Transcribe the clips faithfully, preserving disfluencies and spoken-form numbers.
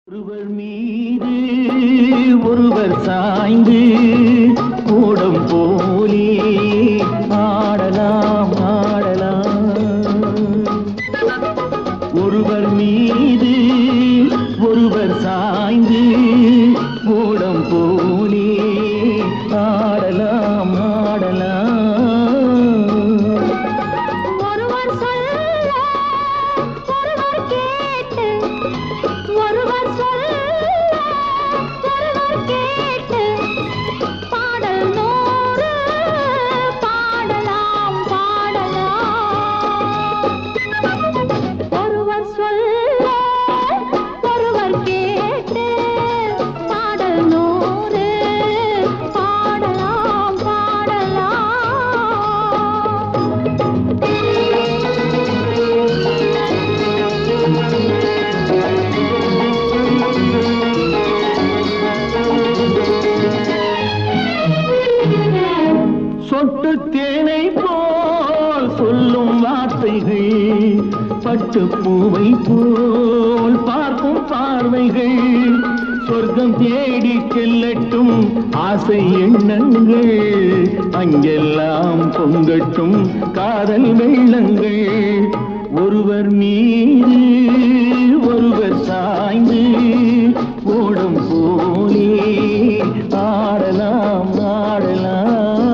ஒருவர் மீது ஒருவர் சாய்ந்து கூடம் போலே ஆடலாம் ஆடலாம். ஒருவர் மீது ஒருவர் சாய்ந்து கூடம் போலே ஆடலாம் ஆடலாம். ஒருவர் சொல்ல ஒருவர் கேட்டு ஒருவர் சொல்ல ஒருவர் கேட்டு பாடல் நூறு பாடலாம் பாடலாம். ஒருவர் சொல்ல ஒருவர் கேட்டு பாடல் நூறு பாடலாம் பாடலாம். சொட்டு தேனை போல் சொல்லும் வார்த்தைகள், பட்டு பூவை போல் பார்க்கும் பார்வைகள், சொர்க்கம் தேடி செல்லட்டும் ஆசை எண்ணங்கள், அங்கெல்லாம் பொங்கட்டும் காதல் வெள்ளங்கள். ஒருவர் மீது ஒருவர் சாய்ந்து ஓடும் போலே ஆடலாம் ஆடலாம்.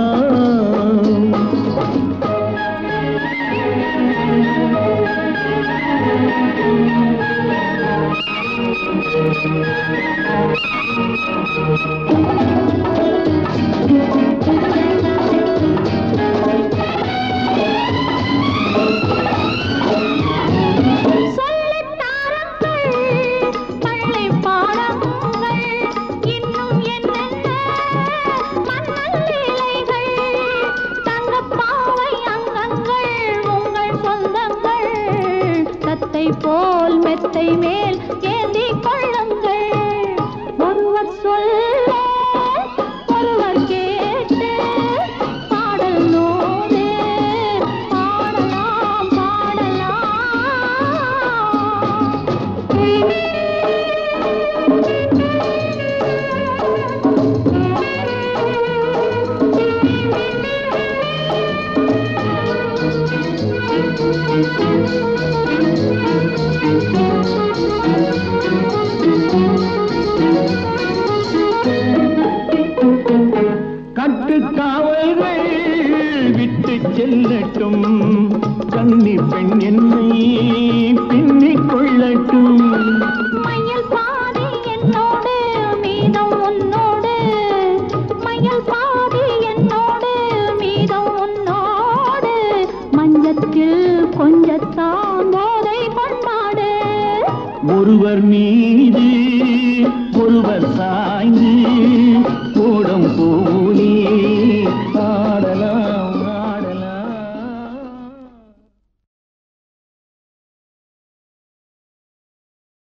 சொல்லித் தாருங்கள் பள்ளி பாடங்கள், இன்னும் என்னென்ன மன்னல் லீலைகள், தங்கப் பாவை அங்கங்கள் உங்கள் சொந்தங்கள், தத்தை போல் மெத்தை மேல் ஏந்திக் கொள்ளுங்கள். ஒருவர் சொல்ல ஒருவர் கேட்டு பாடல் நூறு பாடலாம் பாடலாம். கட்டுக்காவல்கள் விட்டு செல்லட்டும், கன்னி பெண் என்னை பின்னிக் கொள்ளட்டும். மயில் பாதி என்னோடு மீதம் உன்னோடு, மயில் பாதி என்னோடு மீதம் உன்னோடு, மஞ்சத்தில் கொஞ்சத்தான் போதை கொண்டாடு. ஒருவர் மீது ஒருவர் சாய்ந்து கூடம் போலே